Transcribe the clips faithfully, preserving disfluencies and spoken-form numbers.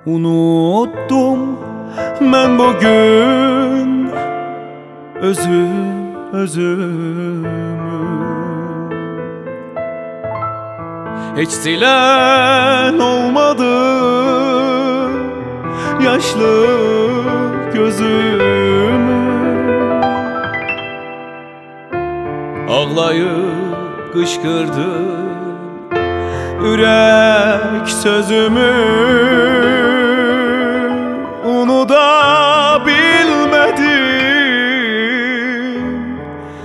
Unuttum ben bugün özüm özümü. Hiç silen olmadı yaşlı gözümü. Ağlayıp kışkırdım yürek sözümü. Unutabilmedim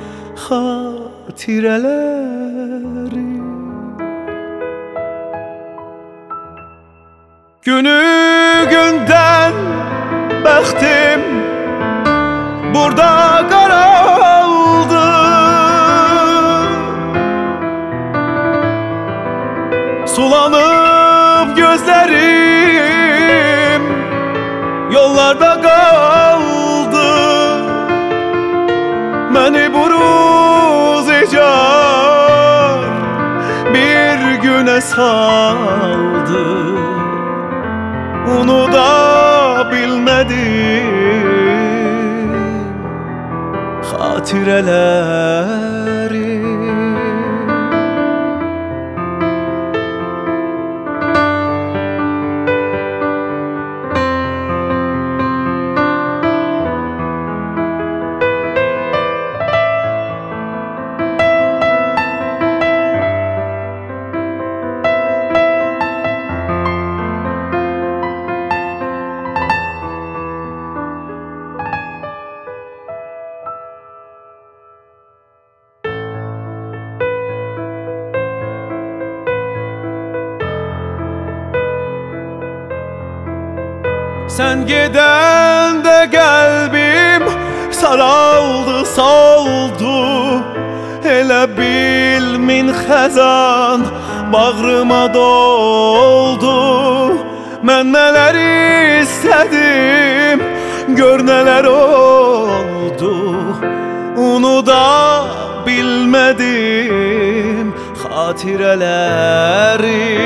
hatireleri. Günü günden bəxtim burada qaraldı. Sulanıp gözlerim yollarda kaldı. Beni buruz icar bir güne saldı. Onu da bilmedim hatireleri. Sen gidende kalbim saraldı soldu. Elə bilmin xəzan bağrıma doldu. Mən nələr istədim, gör nələr oldu. Onu da bilmədim xatirələri.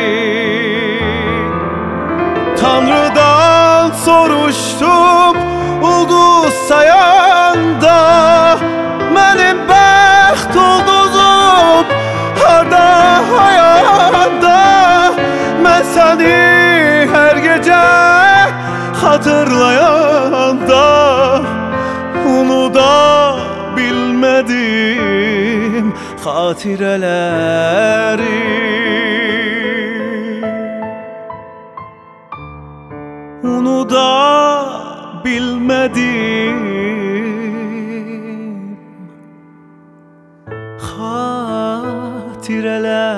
Tanrıdan soruştum ulduz sayanda, benim bəxt ulduzum harda hayanda. Ben seni her gece hatırlayanda, onu da bilmedim hatireleri. Onu da bilmedim hatireler.